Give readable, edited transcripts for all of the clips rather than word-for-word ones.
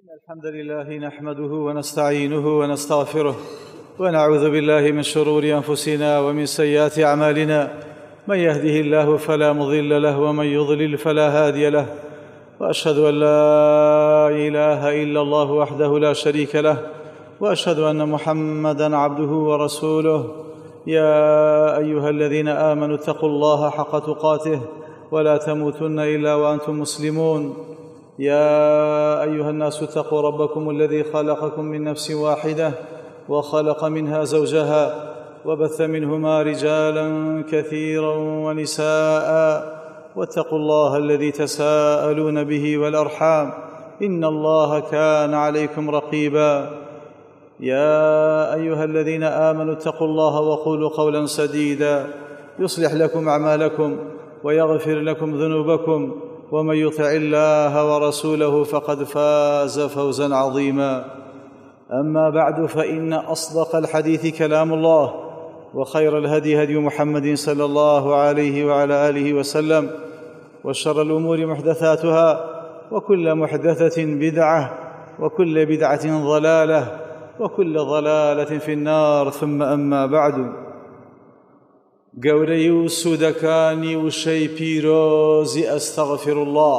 الحمد لله نحمده ونستعينه ونستغفره ونعوذ بالله من شرور أنفسنا ومن سيئات أعمالنا. من يهده الله فلا مضل له ومن يضلل فلا هادي له، وأشهد أن لا إله إلا الله وحده لا شريك له، وأشهد أن محمدًا عبده ورسوله. يا أيها الذين آمنوا اتقوا الله حق تقاته ولا تموتن إلا وأنتم مسلمون. يا أيها الناس اتقوا ربكم الذي خلقكم من نفس واحدة وخلق منها زوجها وبث منهما رجالا كثيرا ونساء، واتقوا الله الذي تساءلون به والأرحام إن الله كان عليكم رقيبا. يا أيها الذين آمنوا اتقوا الله وقولوا قولا سديدا يصلح لكم أعمالكم ويغفر لكم ذنوبكم، ومن يطع الله ورسوله فقد فاز فوزا عظيما. أما بعد، فإن أصدق الحديث كلام الله، وخير الهدي هدي محمد صلى الله عليه وعلى آله وسلم، وشر الأمور محدثاتها، وكل محدثة بدعة، وكل بدعة ضلالة، وكل ضلالة في النار. ثم أما بعد، گەورەی و سوودەکانی وشەی پیرۆزی ئەستەغفر الله.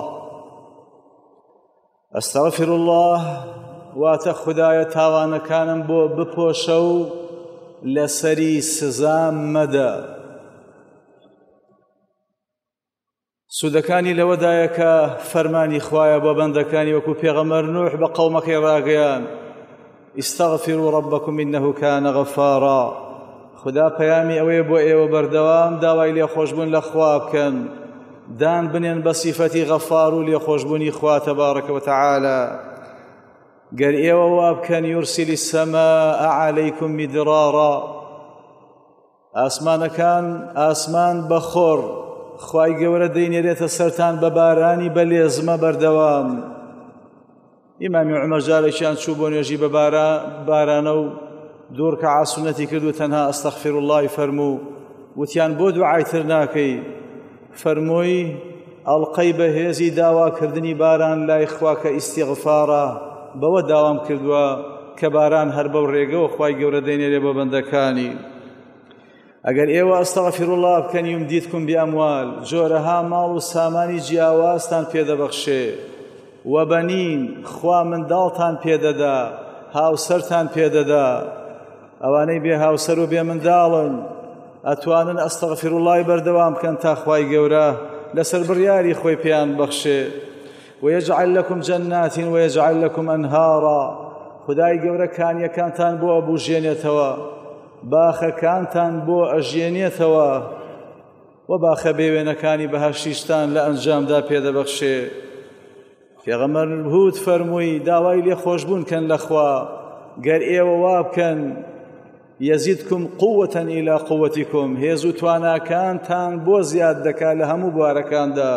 ئەستەغفر الله واتە خودایە تاوانەکانم بۆ بپۆشە و لەسەری سزام مەدە. سوودەکانی لەوەدایە کە فەرمانی خوایە بۆ بەندەکانی وەکو پێغەمبەر نوح بە قەومەکەی ڕاگەیان: ئیستەغفروا ربکم إنه كان غفارا. خدا پەیامی ئەوەیە بۆ ئێوە بەردەوام داوای لێخۆشبوون لە خوا بکەن، دان بنێن بە سیفەتی غەفار و لێخۆشبوونی خوا تەبارەکە وتەعالە. گەر ئێوە وا بکەن یورسیل السەماء عەلەیکم میدرارا، ئاسمانەکان ئاسمان بەخۆر خوای گەورە دەینێرێتە سەرتان بە بارانی بەلێزمە بەردەوام. ئیمامی عومەر جارێکیان چوو بۆ نوێژی بە بارانە و دوور کە عاسونەتی کرد و تەنها ئەستەغفر اللهی فەرموو. وتیان بۆ دوعای تر ناکەی؟ فەرمووی ئەڵقەی بەهێزی داواکردنی باران لای خوا کە ئیستیغفارە، بەوە داوام کردووە کە باران هەر بەو ڕێگەوە خوای گەورە دەینێرێ بۆ بەندەکانی. ئەگەر ئێوە ئەستەغفر الله بکەن یومدیدکم بئەموال، جۆرەها ماڵ و سامانی جیاوازتان پێدەبەخشێ، وەبەنین، خوا منداڵتان پێدەدا، هاوسەرتان پێدەدا. ئەوانەی بێ هاوسەر و بێ منداڵن ئەتوانن ئەستەغفر اللهی بەردەوام بکەن تا خوای گەورە لەسەر بڕیاری خۆی پێیان بەخشێ. ويجعل لكم جنات ويجعل لكم أنهارا. خدای گەورە کانیەکانتان بۆ ئەبوژێنێتەوە، باخەکانتان بۆ ئەژێنێتەوە، و باخە بێوێنەکانی بەهەشتیشتان لە ئەنجامدا پێدەبەخشێ. پێغەمبەر هود فەرمووی داوای لێخۆشبوون کەن لە خوا، گەر ئێوە وا بکەن یەزیدکم قووەة إلى قووەتیکم، هێز و تواناکانتان بۆ زیاد دەکات لە هەموو بوارەکاندا.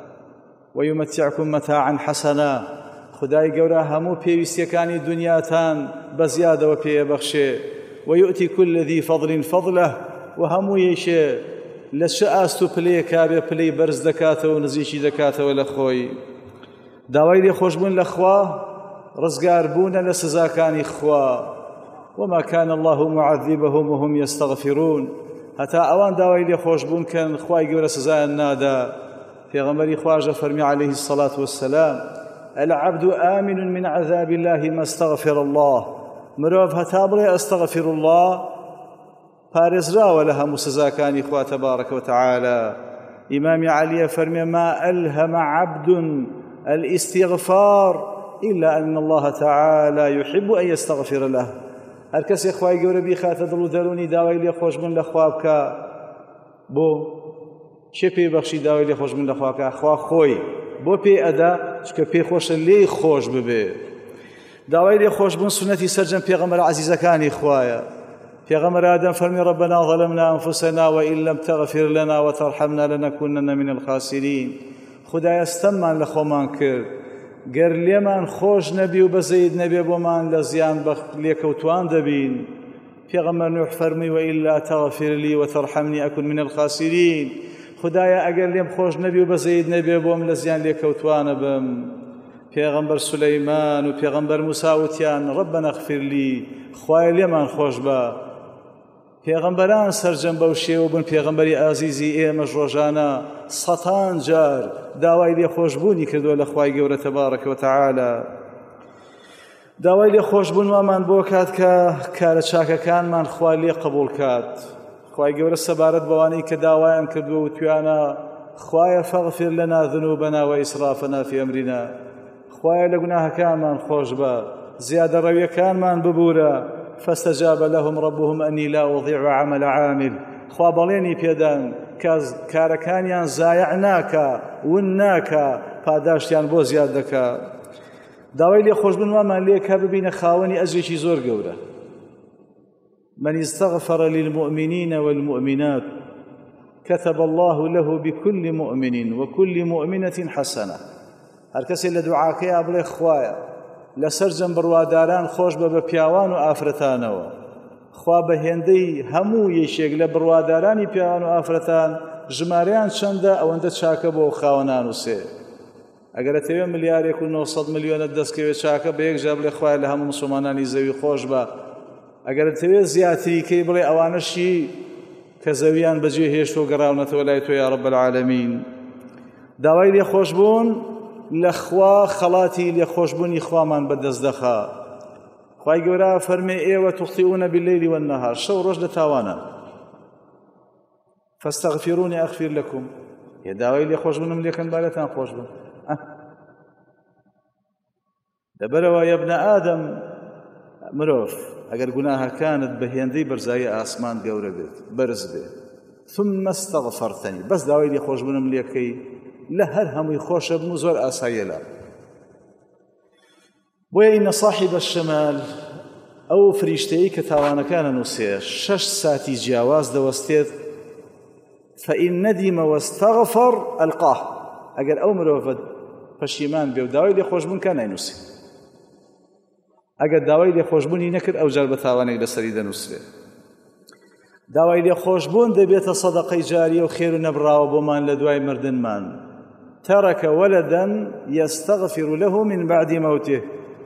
ويمتعكم متاعا حسنا. خدای گەورە هەموو پێویستیەکانی دنیاتان بە زیادەوە پێبەخشێ. ويؤتي كل ذي فضل فضله. و هەموو یەکێ لە چ ئاست و پلەیەکا بێ پلەی بەرز دەکاتەوە و نزیکی دەکاتەوە لە خۆی. داوای لێخۆشبوون لە خوا ڕزگاربوونە لە سزاکانی خوا. وما كان الله معذبهم وهم يستغفرون. هەتا ئەوان داوای لێخۆشبوون کەن خوای گەورە سزایان نادا. پێغەمبەری خواژە فەرمی عليه الصلاة والسلام: العبد آمن من عذاب الله ما استغفر الله. مرۆڤ هەتا بڵێ ئەستەغفر الله پارێزراوە لە هەموو سزاکانی خوا تەبارەکە وتەعالە. ئیمامی عەلیە فەرمێ: ما ألهم عبد الاستغفار إلا أن الله تعالى يحب أن يستغفر له. هەر کەسێک خوای گەورە بیخاتە دڵ و دەرونی داوای لێخۆشبوون لە خوا بکە، بۆ چێ پێی بەخشی داوای لێخۆشبوون لە خوا بکە؟ خوا خۆی بۆ پێی ئەدا چکە پێی خۆشە لێی خۆش ببێ. داوای لێخۆشبوون سنەتی سەرجەم پێغەمبەر عەزیزەکانی خوایە. پێغەمبەر ئادەم فەرمی: ربنا ظلمنا أنفسنا وإن لم تغفر لنا وترحمنا لنكونن من الخاسرين. خدایە ستەممان لە خۆمان کرد، گەر لێمان خۆش نەبی و بەزەید نەبێ بۆمان لە زیان لێکەوتوان دەبین. پێغەمبەر نوح فەرمی: وإلا تغفر لي وترحمني أكن من الخاسرين. خدایە ئەگەر لێم خۆش نەبی و بەزەید نەبێ بۆم لە زیان لێکەوتوانە بم. پێغەمبەر سولەیمان و پێغەمبەر موسا وتیان ڕەبەنە اغفر لی، خوایە لێمان خۆش بە. پێغەمبەران سەرجەم بەو شێوە بوون. پێغەمبەری ئازیزی ئێمەش ڕۆژانە 100 جار داوای لێخۆشبوونی کردووە لە خوای گەورە تەبارەکە وتەعالە. داوای لێخۆشبوونمان بۆ کات کە کارە چاکەکانمان خوا لێ قبوڵ کات. خوای گەورە سەبارەت بەوانەی کە داوایان کردووە وتویانە خوایە فەغفر لەنا ذنوبنا وئیسرافنا فی ئەمرینا، خوایە لە گوناهەکانمان خۆش بە، زیادە ڕەویەکانمان ببوورە. فاستجاب لهم ربهم أني لا أضيع عمل عامل، خوا بەڵێنی پێدان کە کارەکانیان زایع ناکە، ون ناکە، پاداشتیان بۆ زیاد دەکا. داوای لێخۆشبوونمان لێکا ببینە خاوەنی ئەجرێکی زۆر گەورە. من استغفر للمؤمنين والمؤمنات كتب الله له بكل مؤمن وكل مؤمنة حسنة. هەر کەسێک لە دوعاکەیە بڵێ خوایە لەسەر جەم بڕواداران خۆش بە بە پیاوان و ئافرەتانەوە، خوا بە هێندەی هەموو یەکێک لە بڕوادارانی پیاوان و ئافرەتان ژمارەیان چەندە ئەوەندە چاکە بۆ خاوەنان و سێ. ئەگەر دەتەوێت ملیارێک و 900 ملیۆنت دەستکەوێت چاکە بە یەک جا بڵێ خوایە لە هەموو مسلمانانی زەوی خۆش بە. ئەگەر دەتەوێت زیاتریکەی بڵێ ئەوانەشی کە زەویان بەجێ هێشتۆ گەڕاونەتەوە لای تۆ یا رب العالمین. داوای لێخۆشبوون لە خوا خەڵاتی لێخۆشبوونی خوامان بەدەست دەخا. خوای گەورە فەرمێ ئێوە تخطئون بالليل والنهار، شەو ڕۆژ لە تاوانە. فاستغفروني أغفر لكم، یە داوای لێخۆشبوونم لێکەن بالەتان خۆش بن. لەبەرەوە یە ابن ئادەم مرۆڤ ئەگەر گوناهەکانت بە هێندەی بەرزایی ئاسمان گەورە بێت بەرز بێت ثم استغفرتني، بەس داوای لێخۆشبوونم لێکەی لە هەر هەمووی خۆشە بم و زۆر ئاساییە لە. بۆیە ئینە صاحب الشمال ئەو فریشتەیە کە تاوانەکانە نووسێ 6 ساتی جیاواز دەوەستێت. فإن ندم واستغفر ألقاه، ئەگەر ئەو مرۆڤە پەشیمان بێ و داوای لێخۆشبوونکە ناینووسێ. ئەگەر داوای لێخۆشبوونی نەکرد ئەو جار بە تاوانێک لەسەری دەنووسێت. داوای لێخۆشبوون دەبێتە سەدەقەی جاریە و خێر و نەبراوە بۆمان لە دوای مردنمان. ترك ولدا يستغفر له من بعد موته،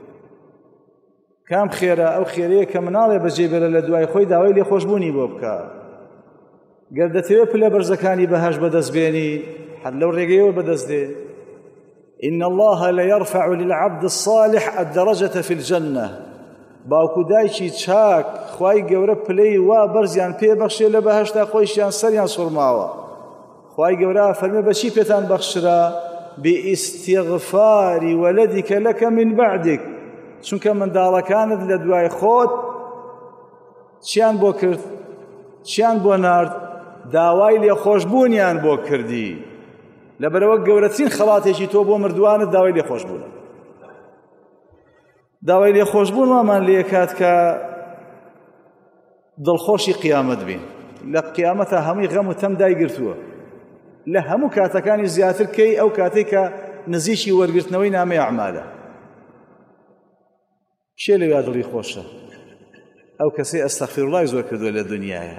کام خێرە ئەو خێرەیە کە مناڵێ بەجێ بێرە لە دوای خۆی داوای لێخۆشبوونی بۆ بکە. گەر دەتەوێت پلە بەرزەکانی بەهەش بەدەستبێنی حەد لەو ڕێگەیەوە بەدەست دێ. إن الله ليرفع للعبد الصالح الدرجة في الجنة، باوکو دایکی چاک خوای گەورە پلەی وا بەرزیان پێبەخشێ لە بەهەشتا خۆیشیان سەریان سوڕماوە. خوای گەورە فەرمێ بەچی پێتان بەخشرا؟ باستغفار ولدك لك من بعدك، چونکە منداڵەکانت لە دوای خۆت چیان بۆ کرد؟ چیان بۆ نارد؟ داوای لێخۆشبوونیان بۆ کردی. لەبەرەوە گەورەترین خەڵاتێکی تۆ بۆ مردووانت داوای لێخۆشبوونە. داوای لێخۆشبوون وامان لێکات کە دڵخۆشی قیامەت بین. لە قیامەتە هەمووی غەم و تەم دایگرتووە، لە هەموو کاتەکانی زیاتر کەی ئەو کاتێک کە نزیشی وەرگرتنەوەی نامەی ئەعمالە. شێ لەوێ دڵی خۆشە؟ ئەو کەسەی ئەستەغفیرڵای زۆر کردووە لە دنیایە.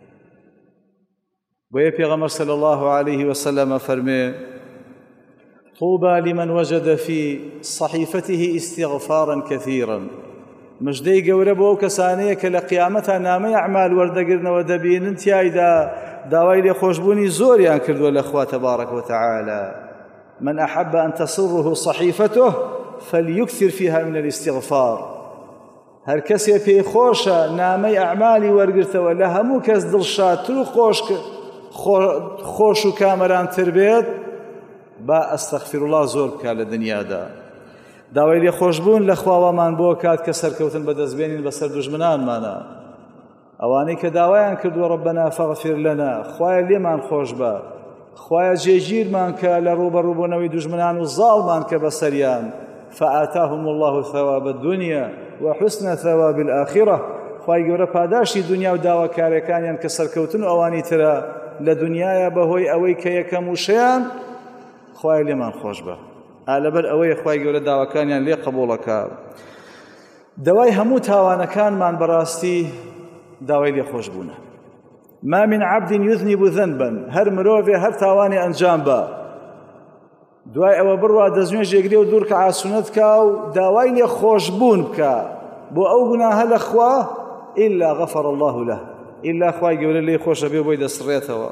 بۆیە پێغەمبەر صلی الله عليه وسلم فەرمێ طوبى لمن وجد في صحيفته استغفارا كثيرا، مژدەی گەورە بۆ ئەو کەسانەیە کە لە قیامەتە نامەی ئەعمال وەردەگرنەوە دەبینن تیایدا داوای لێخۆشبوونی زۆریان کردووە لە خوا تبارك وتعالى. من أحب أن تسره صحيفته فليكثر فيها من الاستغفار، هەر کەسێ پێی خۆشە نامەی ئەعمالی وەرگرتەوە لە هەموو کەس دڵشادتر و خۆش و کامەرانتر بێت با ئەستەغفیرڵڵا زۆر بکات لە دنیادا. داوای لێخۆشبوون لە خواوەمان بۆ کات کە سەرکەوتن بەدەستبێنین بەسەر دوژمنانمانە، ئەوانەی کە داوایان کردووە ڕەبەنا فەغفیر لەنا، خوایە لێمان خۆش بە، خوایە جێگیرمان کە لە ڕوبەڕووبوونەوەی دوژمنان و زاڵمان کە بەسەریان. فآتاهم الله ثواب الدنيا وحسن ثواب الآخرة، خوای گەورە پاداشتی دنیا و داواکاریەکانیان کە سەرکەوتن و ئەوانی ترە لە دنیایە بەهۆی ئەوەی کە یەکەم وشەیان خوای لێمان خۆش بە. لەبەر ئەوەیە خوای گەورە داواکانیان لێ قبوڵەکە. دەوای هەموو تاوانەکانمان بەڕاستی داوای لێخۆشبوونە. ما من عبد يذنب ذنبا، هەر مرۆڤێ هەر تاوانی ئەنجام بە دوای ئەوە بڕوا دەستنوێژێگرێ و دوور کە عاسوونەت کا و داوای لێ خۆشبوون بکە بۆ ئەو گوناهە لە خوا ئیلا غەفەر الله له ئیلا خوای گەورە لێی خۆشە بێ بۆی دەسڕێتەوە.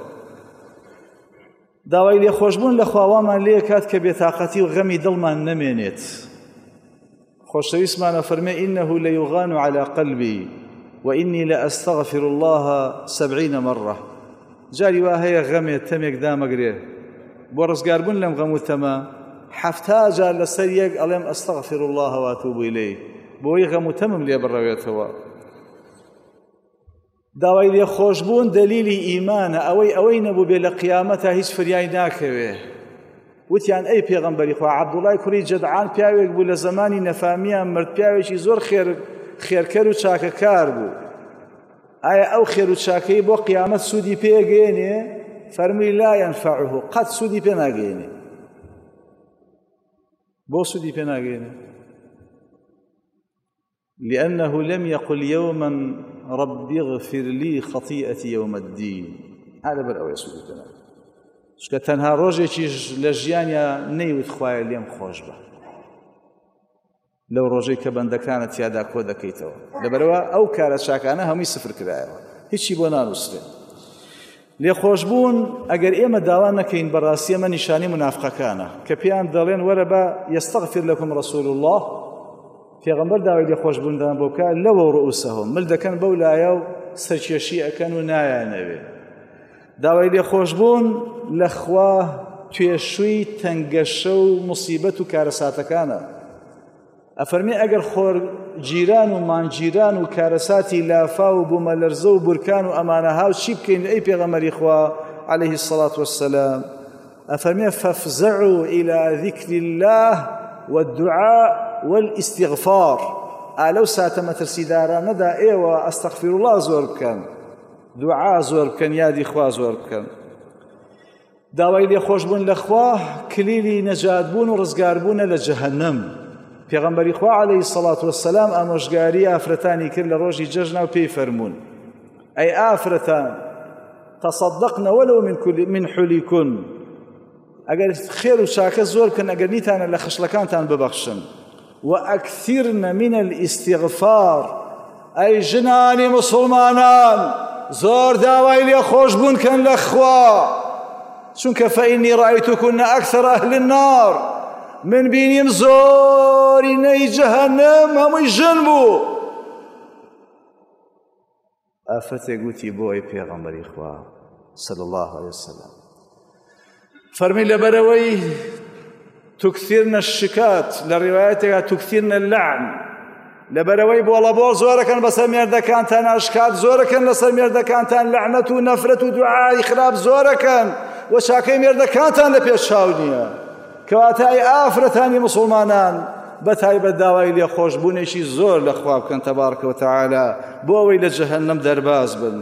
داوای لێ خۆشبوون لە خواوامان لێ کات کە بێتاقەتی و غەمی دڵمان نەمێنێت. خۆشەویستمانە فەرمێ ئینەه لەیوغان على قلبی وإني لأستغفر الله 70 مرة. جاری وا هەیە غەمێت تەمێک دامەگرێ بۆ ڕزگاربوون لەم غەم و تەمە 70 جار لەسەر یەک ئەڵێم ئەستەغفر الله واتوب إليه بۆی غەم و تەمم لێ بڕەوێتەوە. داوای لێ خۆشبوون دەلیلی ئیمانە ئەوەی نەبوو بێ لە قیامەتە هیچ فریای ناکەوێ. وتیان ئەی پێغەمبەری خوا عەبدوڵای کوڕی جەدعان پیاوێک بوو لە زمانی نەفامیان مرد، پیاوێکی زۆر خێرکەر و چاکەکار بوو. ئایا ئەو خێر و چاکەی بۆ قیامەت سوودی پێگەێنێ؟ فەرمووی لا ينفعه قەت سوودی پێ ناگەێنێ. بۆ سوودی پێ ناگەێنێ؟ لأنه لم يقل يوما ربي اغفر لي خطيئتي يوم الدين. هذا بر أو يسوع الجنة. شكا تنها روجي تيج لجيانيا نيوت خوايا اليوم خوش به. لو روجي كبند كانت يادا كودا كيتوا. لبروا أو كارا شاكانا هم يسفر كرايا. هيتشي بونا نسرين. لێ خۆشبوون ئەگەر ئێمە داوا نەکەین بەڕاستی ئەمە نیشانی منافقەکانە کە پێیان دەڵێن وەرە بە یەستەغفر لەکم ڕەسوول الله. پێغەمبەر داوای لێ خۆشبووندان بۆ بکات لەوە ڕؤوسەهۆم مل دەکەن بەو لایە و سەرکێشی ئەکەن و نایانەوێ. داوای لێ خۆشبوون لە خوا توێشووی تەنگەشە و موسیبەت و کارەساتەکانە. ئەفەرمێ ئەگەر خۆر جیران و مانجیران و کارەساتی لافا و بوومەلەرزە و بورکان و ئەمانە هاو چی بکەین ئەی پێغەمبەری خوا عەلەیهی السەڵات وەسسەلام؟ ئەفەرمێ فەفزەعوا إلى ذکر الله والدعاء والاستغفار. ئالەو ساتە مەترسیدارانەدا ئێوە ئەستەغفر الله زۆر بکەن، دوعا زۆر بکەن، یادی خوا زۆر بکەن. داوای لێ خۆشبوون لە خوا کلیلی نەجاتبوون و ڕزگاربوونە لە جەهەنەم. پێغەمبەری خوا عەلەیهی السەڵات وەسسەلام ئامۆژگاری ئافرەتانی کرد لە ڕۆژی جەژنا و پێی فەرموون ئەی ئافرەتان تەصەدەقنە وەلەو من حولیکن. ئەگەر خێر و چاکە زۆر بکەن ئەگەر نیتانە لە خشلەکانتان ببەخشن. وأكثرن من الاستغفار. ئەی ژنانی مسلمانان زۆر داوای لێ خۆشبوون کەن لە خوا، چونکە فإني رأيتكن أكثر أهل النار. من بینیم زۆری نەی جەهەنەم هەمووی ژن بوو. ئافرەتێک گوتی بۆ ئەی پێغەمبەری خوا صلی الله عليه وسلم فەرمی لەبەرەوەی تكثرن الشکات لە ڕیوایەتێکە تكثرن اللعن، لەبەرەوەی بۆڵەبۆڵ زۆرەکەن بەسەر مێردەکانتان، ئاشکات زۆرەکەن لەسەر مێردەکانتان، لەعنەت و نەفرەت و دوعای خراپ زۆرەکەن و چاکەی مێردەکانتان لە پێش چاو نییە. کەواتە ئەی ئافرەتانی مسلمانان بەتایبەت داوای لێ خۆشبوونێکی زۆر لە خوا بکەن تەبارەکە وتەعالا بۆ ئەوەی لە جەهەنەم دەرباز بن.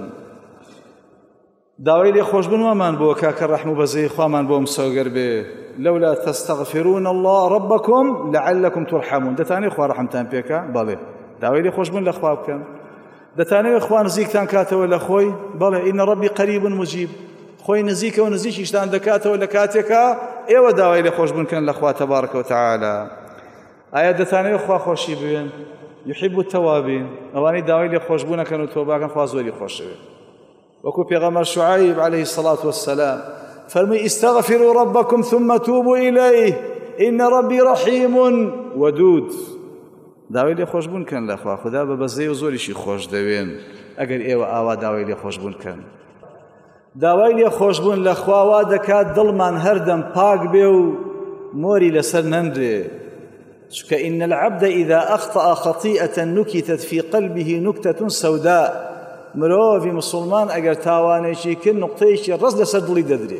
داوای لێ خۆشبوون وەمان بۆ کاکە ڕەحم و بەزەی خوامان بۆ مسەوگەر بێ لەولا تەستەغفرون الله ربکم لعلکم ترحمون. دەتانەوێت خوا ڕەحمتان پێکا؟ بەڵێ. داوای لێ خۆشبوون لە خوا بکەن. دەتانەوێت خوا نزیکتان کاتەوە لە خۆی؟ بەڵێ ئین ڕەبی قەریب مجیب. خۆی نزیکە و نزیکیشتان دەکاتەوە لە کاتێکە ئێوە داوای لێ خۆشبوون کەن لە خوا تەبارەکە وتەعالا. ئایا دەتانەوێت خوا خۆشی بوێن؟ یحب التەوابین. ئەوانەی داوای لێ خۆشبوونەکەن و تۆباکەن خوا زۆری خۆشەوێت. وەکو پێغەمبەر شوعەیب عەلەیهی السەڵات وەسسەلام فەرمووی استغفروا ربكم ثم توبوا إليه إن ربي رحيم ودود. داوای لێ خۆشبوون کەن لە خوا، خوددا بە بەزەی و زۆریشی خۆش دەوێن ئەگەر ئێوە ئاوا داوای لێ خۆشبوون کەن. داوای لێ خۆشبوون لە خواوا دەکات دڵمان هەردەم پاک بێ و مۆری لەسەر نەندرێ. چونکە إن العبد إذا أخطأ خطيئة نكتت في قلبه نكتة سوداء. مرۆڤی مسلمان ئەگەر تاوانێکی کرد نوقتەیەکی ڕەس لەسەر دڵی دەدرێ.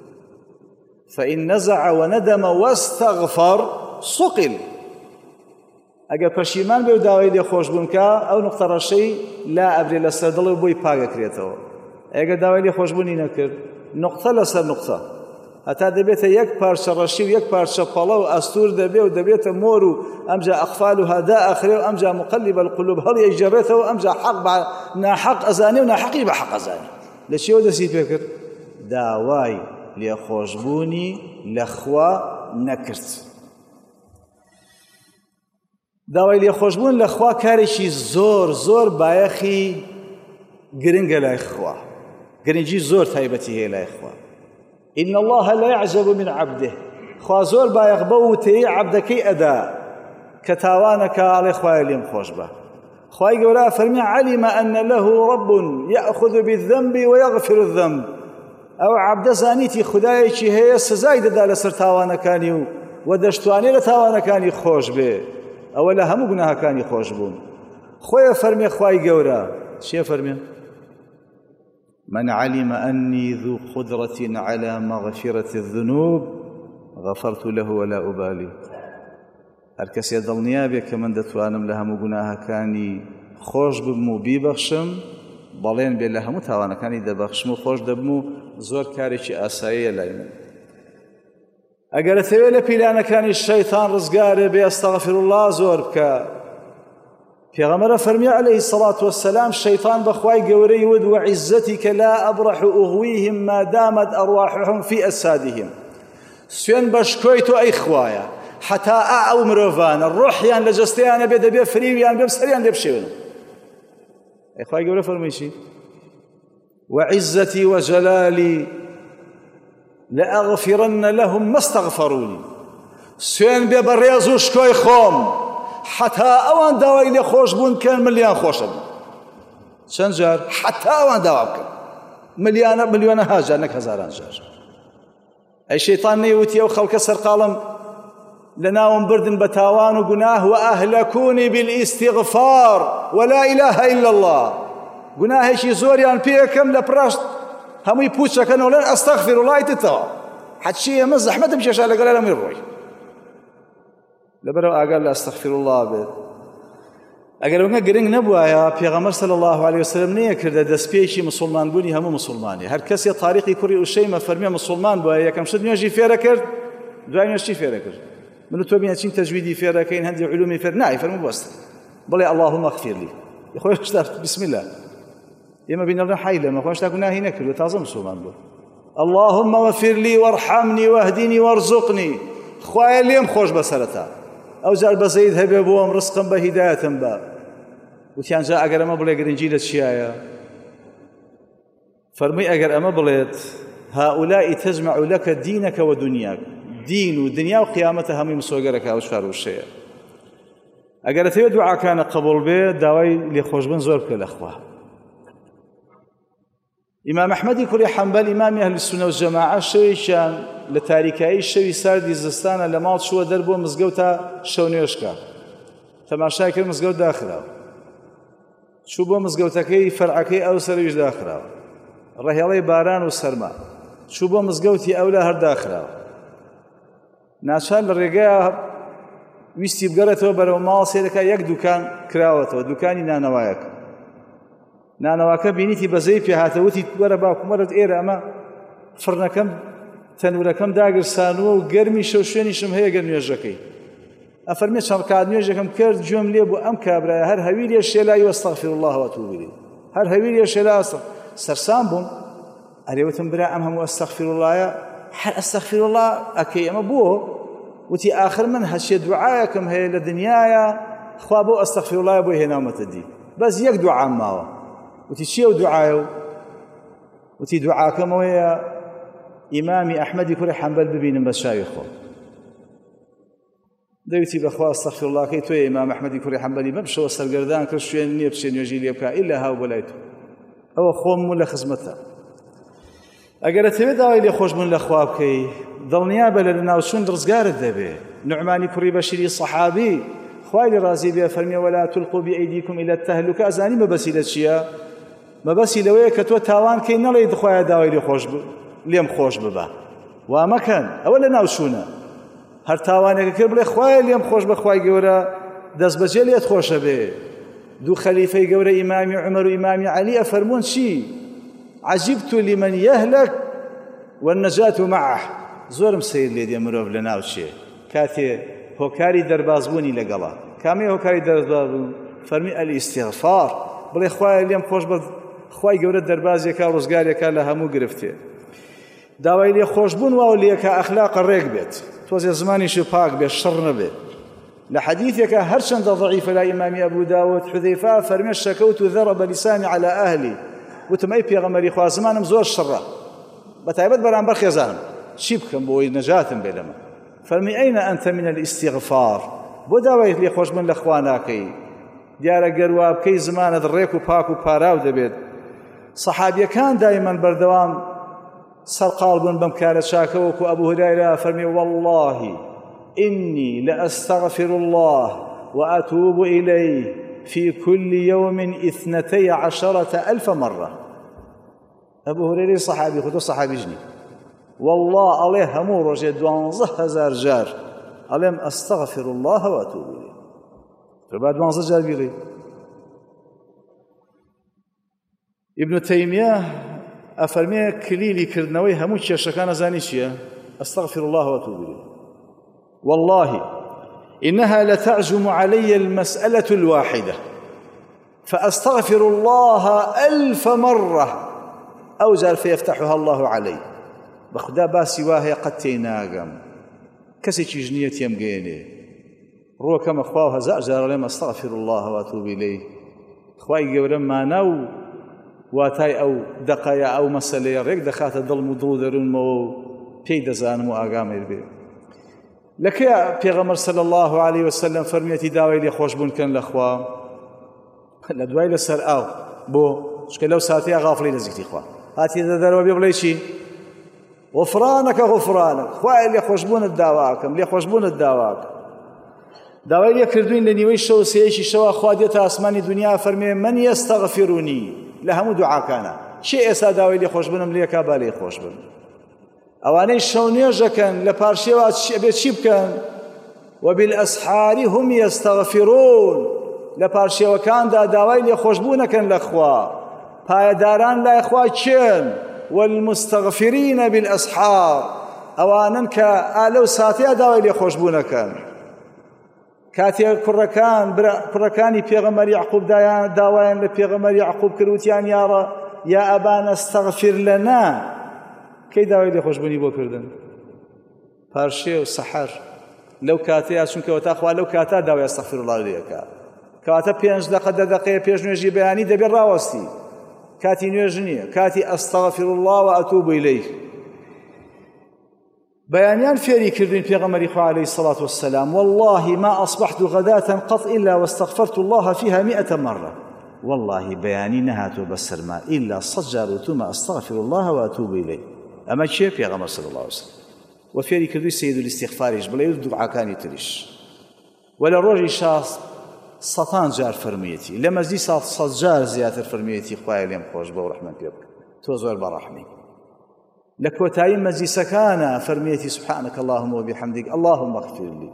فإن نزع وندم واستغفر صقل. ئەگەر پەشیمان بێ و داوای لێ خۆشبوون کە ئەو نوقتە ڕەشەی لا ئەبرێ لەسەر دڵ و بۆی پاگەکرێتەوە. ئەگەر داوای لێ خۆشبوونی نەکرد نوقتە لەسەر نوقتە هەتا دەبێتە یەک پارچە ڕەشی و یەک پارچە پەڵە و ئەستور دەبێ و دەبێتە مۆر و ئەمجا ئەخفال و هەدا ئەخرێ و ئەمجا مقلب القلوب هەڵیەجێڕێتەوە ئەمجا حەق بە ناحەق ئەزانێ و ناحەقی بە حەق ئەزانێ. لە چیەوە دەستی پێ کرد؟ داوای لێ خۆشبوونی لە خوا نەکرد. داوای لێخۆشبوون لە خوا کارێکی زۆر بایەخی گرنگە لای خوا، گرنگی زۆر تایبەتی هەیە لای خوا. إن الله لا يعجب من عبده، خوا زۆر بایەخ بە وتەیە عەبدەکەی ئەدا کە تاوانەکە ئاڵێ خوایە لێم خۆش بە. خوای گەورە فەرمی علم أن له رب يأخذ بالذنب ويغفر الذنب، ئەو عەبدە زانیتی خودایەکی هەیە سزای دەدا لەسەر تاوانەکانی و دەشتوانێت لە تاوانەکانی خۆش بێ، ئەوە لە هەموو گوناهەکانی خۆش بوون. خۆیە فەرمێ خوای گەورە چێ فەرمێ؟ من علم أني ذو قدرة على مغفرة الذنوب غفرت له ولا أبالي. هەر کەسێ دڵنیا بێ کە من دەتوانم لە هەموو گوناهەکانی خۆش ببم و بیبەخشم، بەڵێن بێ لە هەموو تاوانەکانی دەبەخشم و خۆش دەبم و زۆر کارێکی ئاساییە لای من. ئەگەر دەتەوێت لە پیلانەکانی شەیتان ڕزگارێ بێ ئەستەغفر الله زۆر بکە. پێغەمبەر فەرمی عەلەیهی الصەلاة وەسەلام شەیتان بەخوای گەورەی ود وعیزەتیکە لا ئەبڕەح ئوغویهم ما دامت ئەڕواحهم فی ئەجسادهم، سوێن بەشکۆی تۆ ئەی خوایە حتا ئەو مرۆڤانە ڕۆحیان لە جەستەیانە بێ دەبێ فریویان بێ سەریان لێ بشێون. ئەی خوای گەورە فەرمووی چی؟ وعیزەتی وەجەلالی لأغفرن لهم ما استغفروني، سوێن بێ بە ڕێز و شکۆی خۆم حتا ئەوان داوای لێ خۆش بوون کە ملیان خۆشە بوون. چەند جار؟ حتا ئەوان داوا بکەن ملیۆنەها جار نەک هەزاران جار. ئەی شەیطان نەیوتی ئەو خەڵکە سەرقاڵم لە ناوم بردن بە تاوان و گوناه و ئەهلەکونی بالاستیغفار ولا إله إلا الله، گوناهێکی زۆریان پێکەم لە پڕاشت هەمووی پوچەکەنەوە لەن ئەستەغفر الله تتەوە حەچی ئێمە زەحمەتم کێشا لەگەڵ هەمووی ڕۆی لەبەرەوە ئاگار لە ئەستەغفر الله بێت. ئەگەر ئەوە گرنگ نەبووایە پێغەمبەر صلی الله علیه وسلم نەیەکردە دەستپێکی مسلمانبوونی هەموو مسلمانی. هەر کەسێ تاریقی کوڕی ئوشەیمە فەرمیە مسلمان بووە، یەکەم شت نوێژی فێرە کرد، دوای نوێژ چی فێرە کرد؟ من و تۆ بینە چین تەجویدی فێرەکەین هەندی علومی فێر نای فەرموو بەستە بڵێ اللهم اغفر لي خۆی هێشتا بسم الله ئێمە بینەڵێن حی لەمە خۆ هێشتا گوناهی نەکردووە تازە مسلمان بووە. اللهم اغفر لي وارحمني واهدني وارزقني، خوایە لێم خۆش بەسەرەتا ئەو جار بەزەید هەبێ بۆم ڕزقم بە هیدایەتم بە. وتیان جا ئەگەر ئەمە بڵێ گرنگی لە چیایە؟ فەرمووی ئەگەر ئەمە بڵێت هؤلاء تجمع لك دينك ودنياك، دین و دنیا و قیامەتە هەمووی مسۆگەرەکە ئەو چوار وشەیە. ئەگەر دەتەوێت دوعاکانە قبوڵ بێ داوای لێخۆشبوون زۆر بکە لە خوا. ئیمام ئەحمەدی کوڕی حەنبەل ئیمامی ئەهلی سونە و جەماعە شەوێکیان لە تاریکایی شەوی ساردی زستانە لە ماڵ چووە دەربووە مزگەوت تا شەو نوێژکە، تەماشای کرد مزگەوت داخراوە، چوو بۆ مزگەوتەکەی فەرعەکەی ئەو سەرویش داخراوە، ڕەهێڵەی باران و سەرما چوو بۆ مزگەوتی ئەولا هەر داخراوە. ناچار لە ڕێگەیە ویستی بگەڕێتەوە بەرەو ماڵ سێرەکە یەک دوکان کراوەتەوە، دوکانی نانەوایەکە. نانەواکە بینیتی بەزەی پێهاتەوتی وەرە باوکم وەرە ئێرە ئەمە فڕنەکەم تەنورەکەم داگرسانووە و گەرمی شەو شوێنیشم هەیە گەر نوێژەکەی. ئەفەرمێ چەند کات نوێژەکەم کرد گوێم لێ بوو ئەم کابرایە هەر هەویریە شێلای وەستەغفر الله وەتوب ئیلەیه، هەر هەویریە شێلا سەرسام بووم. ئەرێوتم برا ئەم هەموو ئەستەغفر اللهە هەر ئەستەغفر الله ئەکەی ئەمە بووە؟ وتی آخر من هەچێ دوعایەکەم هەیە لە دنیاە خوا بۆ ئەستەغفر الله بۆی هێناومەتە دی، بەس یەک دوعام ماوە. وتی چییە و دوعایە؟ وتی دوعاکەمەوەیە ئیمامی ئەحمەدی کوڕی حەنبەل ببینم بە چاوی خۆم. دەویتی بەخوا ئەستەغفر اللهکەی تۆیە ئیمام ئەحمەدی کوڕی حەنبەلی مەبشەوە سەرگەردان کرد شوێن نییە بچێ نوێژی لێ بکە ئیلا هاو بەلای تۆ، ئەوە خۆم و لە خزمەتە. ئەگەر دەتەوێت داوای لێخۆشبوون لە خوا بکەی دڵنیا بە لە ناوچوون ڕزگارت دەبێ. نوعمانی کوڕی بەشیری سەحابی خوای لێ ڕازی بێ فەرمیێ وەلا تولقوا بئیدیکم إلی التهلکە. ئەزانی مەبەسی لە چییە؟ مەبەسی لەوەیە کە تۆ تاوانکەی نەڵێی دخوایە داوای لێم خۆش ببە، وا مەکەن، ئەوە لە ناوچوونە. هەر تاوانێکە کرد بڵێ خوایە لێم خۆش بە خوای گەورە دەستبەجێ لێت خۆشە بێ. دوو خەلیفەی گەورە ئیمامی عومەر و ئیمامی عەلی ئەفەرموون چی؟ عجبت لمن يهلك والنجاة معه. زۆرم سیر لێ دێ مرۆڤ لە ناوچێ کاتێ هۆکاری دەربازبوونی لەگەڵا. کامەیە هۆکاری دەربازبوون؟ فەرمی ئەلیستیغفار، بڵێ خوایە لێم خۆش بە خوای گەورە دەربازێکا ڕزگارێکا لە هەموو گرفتێ. داوای لێ خۆشبوون واو لێکە ئەخلاق ڕێک بێت. تۆزێ زمانیش پاک بێ شڕ نەبێ لە حەدیثێکە هەرچەندە ضەعیفە لای ئیمامی ئەبوو داود حوذەیفە فەرمێ شەکەوت ضەرب لسانی على ئەهلی وتم ئەی پێغەمبەری خوا زمانم زۆر شڕە بەتایبەت بەرامبەر خێزانم چی بکەم بۆی نەجاتم بێ لەمە فەرمی ئەینە ئەنتە من الاستیغفار بۆ داوای لێخۆشبوون لە خوا ناکەی دیارە گەروا بکەی زمانت ڕێک و پاک و پاراو دەبێت سەحابیەکان دایمەن بەردەوام سەرقاڵ بوون بەم کارە چاکە وەکو ئەبوو هورەیرە فەرمی والله إني لأستغفر الله وأتوب إليه في كل يوم 12,000 مرة أبو هريرة صحابي خذوا صحابي جني والله عليه همور رجع 12,000 جار عليهم أستغفر الله وأتوب إليه فبعد 12 جار بيغي ابن تيمية أفرمي كليلي كردنوي همو كيشكان زاني شيء أستغفر الله وأتوب إليه والله إنها لتعزم علي المسألة الواحدة فأستغفر الله 1000 مرة أو زال فيفتحها الله علي بخدا باسي واهي قد تيناغم كسي جنية يمقيني روح كما أخواه زأجر لما أستغفر الله وأتوب إليه أخوائي قولن ما نو واتای ئەو دقەیە ئەو مەسەلەیە ڕێک دەخاتە دڵم و دڵ دەرونمەوە پێی دەزانم و ئاگامێ بێ لەکەیە پێغەمبەر صلی الله عليه وسلم فەرمیەتی داوای لێخۆشبوون کەن لەخوا لە دوای لەسەر ئاو بۆ چکە لەو ساتەیە غافڵی لە زیکری خوا هاتیە دەرەوە بێ بڵێ چی غفرانەکە غفرانەک خوای لێخۆشبوونت داواکەم لێخۆشبوونت داواکەم داوای لێ کردوین لە نیوەی شەو سێیەکی شەوە خوا دێتە ئاسمانی دنیا فەرمێ من یەستەغفرونی لە هەموو دوعاکانە چی ئێستا داوای لێخۆشبوونم لێکا با لێخۆش بن ئەوانەی شەو نوێژەکەن لە پارشێوە ئەبێ چی بکەن وبالأسحار هم يستغفرون لە پارشێوەکاندا داوای لێخۆشبوونەکەن لە خوا پایەداران لای خوا چێن والمستغفرين بالأسحار ئەوانن کە ئالەو ساتەیە داوای لێخۆشبوونەکەن کاتێک کوڕەکانی پێغەمبەر یعقوب داوایان لە پێغەمبەر یعقوب کردوتیان یا ئەبانە استەغفر لەنا کەی داوای لێخۆشبوونی بۆ کردن پارشێ و سەحەر لەو کاتەیە چونکەوە تا خوا لەو کاتا داوای ئەستەغفر الله لێکا کاتە 5 دقە 10 دقەیە پێش نوێژی بەیانی دەبێت ڕاوەستی کاتی نوێژ نییە کاتی ئەستەغفر الله وأتوب إليه بيانيان فيري كردين بيغمري خو عليه الصلاة والسلام والله ما أصبحت غداة قط إلا واستغفرت الله فيها 100 مرة والله بياني نهاتو بسرما إلا صجر ثم أستغفر الله وأتوب إليه أما شيء بيغمر صلى الله عليه وسلم وفيري كردين سيد الاستغفار بلا يردو عكاني تريش ولا روجي شاص 100 جار فرميتي لما زي 100 جار زيادة فرميتي خويا ليم خوش بو رحمة بيبك توزور برحمي لكوتاي مجلسكانا فرميتي سبحانك اللهم وبحمدك اللهم اغفر لي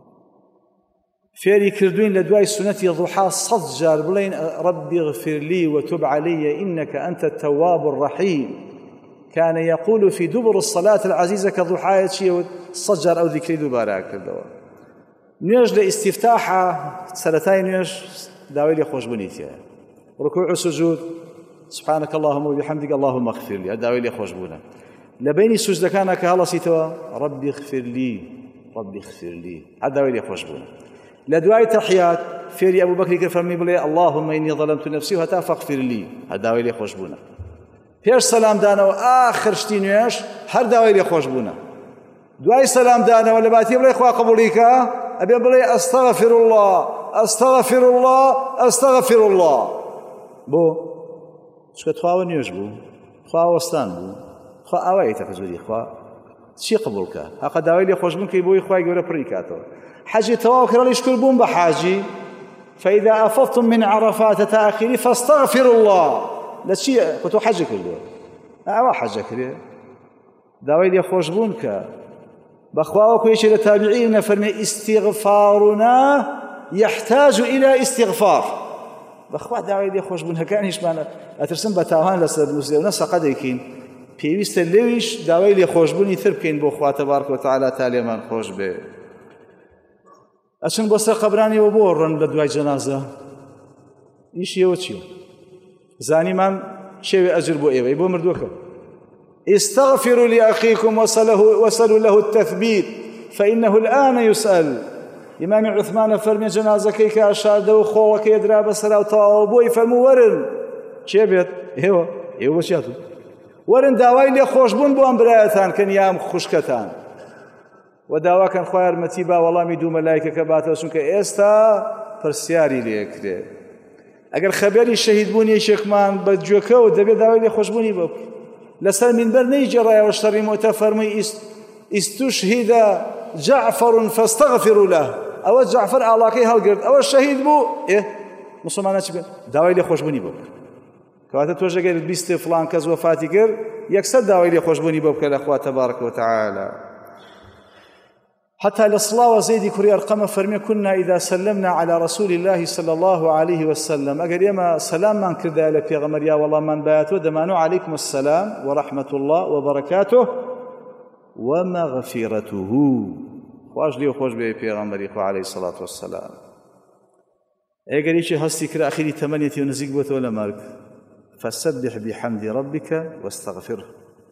فيري كردوين لدواي سنتي ضحى 100 جار بلين ربي اغفر لي وتب علي إنك أنت التواب الرحيم كان يقول في دبر الصلاة العزيزة كضحايا شيء 100 جار أو ذكري دوباره كردوا نيج لاستفتاحة سنتين نيج داوي لي خوش بنيتي ركوع وسجود سبحانك اللهم وبحمدك اللهم اغفر لي داوي لي خوش بونا لبيني سجدكان كهلصيتوا ربي اغفر لي ربي اغفر لي داوي لي خوش بونا لدواي تحيات فيري ابو بكر كفرمي بلي اللهم اني ظلمت نفسي وهتا فاغفر لي داوي لي خوش بونا بيش سلام دانا واخر شتي نيش هر داوي لي خوش بونا دواي سلام دانا ولا باتي بلي خوا قبوليك ابي بلي استغفر الله استغفر الله استغفر الله بو شكت خوا نيوش بو خوا وستان بو خوا اوای تفزوری خوا چی قبول که هاق داوای لی خوش بون که بوی خوای گوره پریکاتو حجی تواو کرا شکر بون بحاجی فإذا أفضتم من عرفات تأخيري فاستغفر الله لا شيء كنتو حج كردو أوا حج كردو داوای لی خوش بون که بخوا وكيش لتابعين فرمي استغفارنا يحتاج إلى استغفار بخوا داوای لی خوش بون هکانیش معنی اترسم بتاوان لسر مسلمون سقديكين پێویستە لێویش داوای لێخۆشبوونی تر بکەین بۆ خوا تەبارەکە وتەعالا تا لێمان خۆش بێ ئەچن بۆ سەر قەبرانیەوە بۆ ڕۆن لە دوای جەنازە ئیشیەوە چییە زانیمان شێوێ ئەجر بۆ ئێوەی بۆ مردووەکە استغفروا لأخيكم وصلوا له التثبيت فإنه الآن يسأل. إمام عثمان فرمي جنازەکەی کە ئاشاردەوە خۆڵەکە ئێدرا بەسەرا و تەواو بۆی فەرموو وەرن چێ بێت ئێوە بەچیاتون وەرن داوای لێخۆشبوون بۆ ئەم برایەتان کەن یام خوشکەتان و داواکەن خوا یارمەتی با وەڵامی دوو مەلایکەکە باتەوە چونکە ئێستا پرسیاری لێکرێت. ئەگەر خەبەری شەهیدبوونی یەکێکمان بە گوێکەوە دەبێت داوای لێخۆشبوونی بۆ لەسەر مینبەر نەیجێڕایەوە شەڕی مۆتە فەرمووی ئیستوشهید جعفر فاستغفروا له. ئەوە جعفر ئاڵاکەی هەڵگرت ئەوە شەهید بوو مسلمانە چ بێت داوای لێخۆشبوونی بۆ کەواتە تۆش ئەگەر بیستێ فڵان کەس وەفاتی کرد یەکسەر داوای لێخۆشبوونی بۆ بکە لە خوا تەبارەکە وتەعالە. حتى لصلاة زيد كري أرقم فرمي كنا إذا سلمنا على رسول الله صلى الله عليه وسلم أقل يما سلام من كردا لفي غمريا والله من باتوا دمانو عليكم السلام ورحمة الله وبركاته ومغفرته خواج لي وخوش بي في غمري عليه الصلاة والسلام. أقل يشي هستي كرا أخيري تمانية ونزيق بوت ولا مارك فسبح بحمد ربك واستغفره.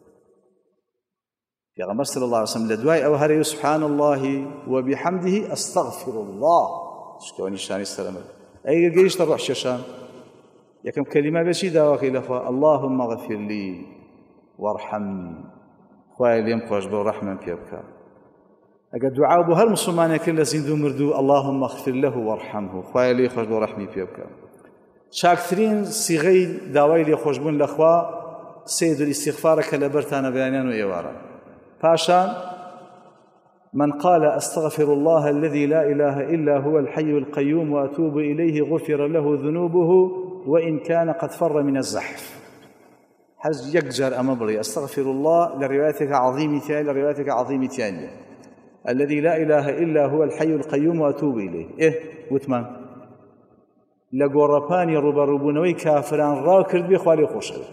في غمر صلى الله عليه وسلم لدواي أو هري سبحان الله وبحمده أستغفر الله شكوني شاني السلام أي قريش تروح ششان يكم كلمة بشي دواكي لفا اللهم اغفر لي وارحمني خواه اليوم خوش بو رحمة بيبكى أقد دعاء بو هالمسلمان كل زندو مردو اللهم اغفر له وارحمه خواه لي خوش بو رحمي بيبكى شاكترين صيغي دواي لي خوش بون لأخوة سيد الاستغفار كالبرتان بيانيان وإيوارا باشان من قال أستغفر الله الذي لا إله إلا هو الحي القيوم وأتوب إليه غفر له ذنوبه وإن كان قد فر من الزحف. حز يقجر أمبري أستغفر الله لروايتك عظيم ثاني لروايتك عظيم ثانية الذي لا إله إلا هو الحي القيوم وأتوب إليه وثمان لقرباني ربربونوي كافران راكرد بخوالي خوشل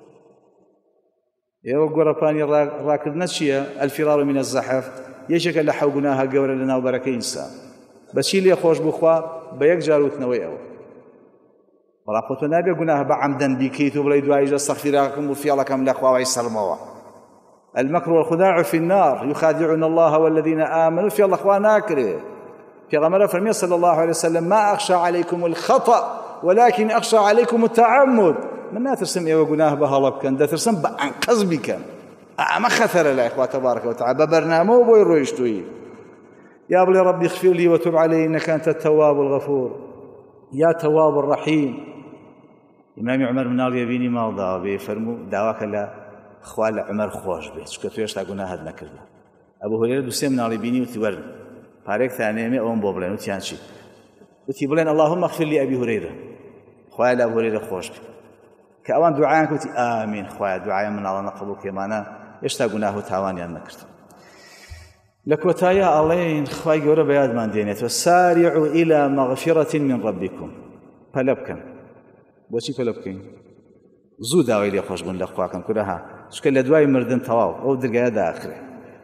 ئێوە گۆڕەپانی ڕاکردنە چییە؟ ئەلفیرار من الزەحف یەکێکە لە حەو گوناها گەورە لە ناوبەرەکەی ئینسان بەچی لێ خۆش بخوا بە یەک جار وتنەوەی ئەوە بەڵام خۆ تۆ نابێ گوناها بە عەمدەن بیکەیت و بڵێ دواییش ئەستەغفیرەکەم و فیاڵەکەم لە خواوەی سەرمەوە. المەکر والخداع في النار يخادعون الله والذين آمنوا فیاڵە خوا ناکرێ. پێغەمبەر فەرمیێ صلى الله عليه وسلم ما أخشى عليكم الخطأ ولكن أخشى عليكم التعمد. من ناترسم إيوه قناه بهالا بكن داترسم بأنقذ بكن أما خثر لا إخوة تبارك وتعالى ببرنامه بوي رويشتوي يا بلي ربي اغفر لي وتب علي إنك أنت التواب الغفور يا تواب الرحيم. إمام عمر من آل يبيني ما وضعه بيفرمو دعواك لا خوال عمر خوش بيت شكتو يشتا قناه هدنا كرلا أبو هريرة دوسي من آل يبيني وتورن بارك ثانية أون بوبلين وتيانشي وتيبلين اللهم اغفر لي أبي هريرة خوال أبو هريرة خوش بيت كأوان دعاء كنت آمين خويا دعاء من الله نقبل كمانا يشتاقونه تاواني أن نكرت لكوتايا علين خويا جورا بياد من دينت وسارعوا إلى مغفرة من ربكم فلبكن بوشي فلبكن زود داوي لي خوش بن لخواكم كلها شكل دواي مردن تواو أو درجة داخله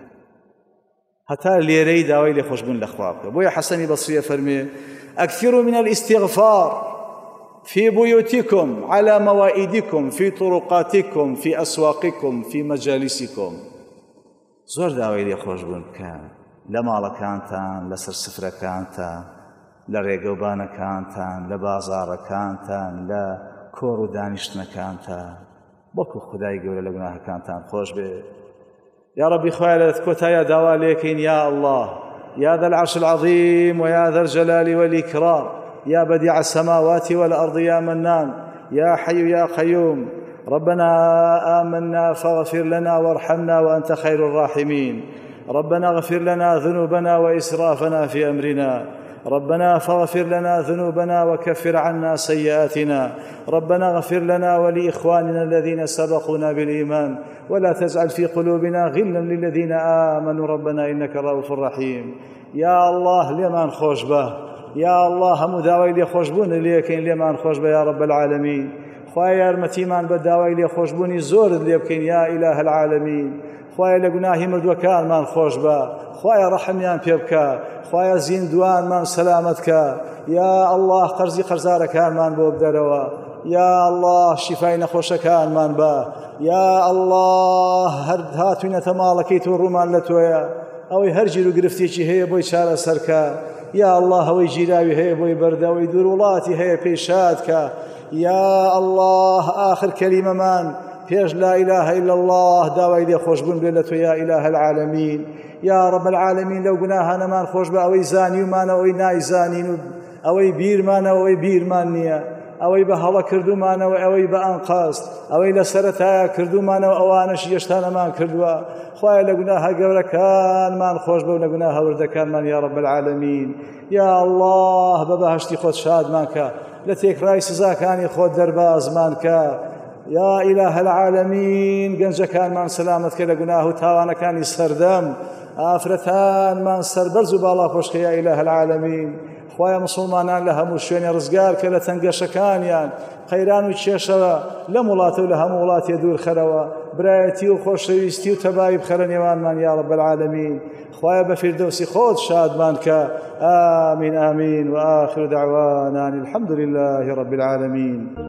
حتى ليري داوي لي خوش بن لخواكم بويا حسني بصري فرمي أكثروا من الاستغفار في بيوتكم على موائدكم في طرقاتكم في أسواقكم في مجالسكم زور داوي لي خوش بون كان لمالا كانتان لسر سفرة كانتان لريقوبانا كانتان لبازارة كانتان لكورو دانشتنا كانتان بوكو خداي قولة لقناها كانتان خوش بي يا ربي خوالت كوتايا داوا ليكين يا الله يا ذا العرش العظيم ويا ذا الجلال والإكرام يا بديع السماوات والأرض يا منان يا حي يا قيوم ربنا آمنا فاغفر لنا وارحمنا وأنت خير الراحمين ربنا اغفر لنا ذنوبنا وإسرافنا في أمرنا ربنا فاغفر لنا ذنوبنا وكفر عنا سيئاتنا ربنا اغفر لنا ولإخواننا الذين سبقونا بالإيمان ولا تجعل في قلوبنا غلا للذين آمنوا ربنا إنك رؤوف رحيم. يا الله لمن خوش به يا الله هم داوي لي خوشبون اللي كاين لمن خوش به يا رب العالمين. خويا ارمتيمان بداوي لي خوشبوني زور اللي كاين يا إله العالمين. خويا لقناهي مردوكان من خوش به خويا رحميان بيبكى خويا زيندوان من سلامتك يا الله قرزي قرزارك من بوبدروا يا الله شفاي نخوشك من با يا الله هاتوين تمالكيت والرومان لتويا ئەوەی هەر گیر و گرفتێکی هەیە بۆی چارەسەرکە یا الله ئەوەی گیراوی هەیە بۆی بەردەوەی دوور وڵاتی هەیە پێی شادکە یا الله آخر کەلیمەمان پێش لا إله إلا الله داوای لێخۆشبوون بێت لە تۆ یا إله العالمین یا رب العالمین لەو گوناهانەمان خۆش بە ئەوەی زانیومانە ئەوەی نایزانین و ئەوەی بیرمانە ئەوەی بیرمان نییە ئەوەی بە هەڵە کردومانەوە ئەوەی بە ئەنقاست ئەوەی لە سەرەتایە کردومانەوە ئەوانش هێشتانەمان کردووە خوایە لە گوناهە گەورەکانمان خۆش بە و لە گوناهە وردەکانمان یا رب العالمین یا الله بە بەهەشتی خۆت شادمان کە لە تێکڕای سزاکانی خۆت دەربازمان کە یا إله العالمین گەنجەکانمان سەلامەت کە لە گوناه و تاوانەکانی سەردەم ئافرەتانمان سەربەرز و باڵا خۆشکە یا إله العالمین خوایە مسلمانان لە هەموو شوێنێ ڕزگار کە لە تەنگەشەکانیان قەیران و کێشەوە لەم وڵاتە و لە هەموو وڵاتێ دوورخەرەوە برایەتی و خۆشەویستی و تەبایی بخەرە نێوانمان یا رب العالمین خوایە بە فیردەوسی خۆت شادمان کە آمین آمین وآخر دعوانا الحمد لله رب العالمين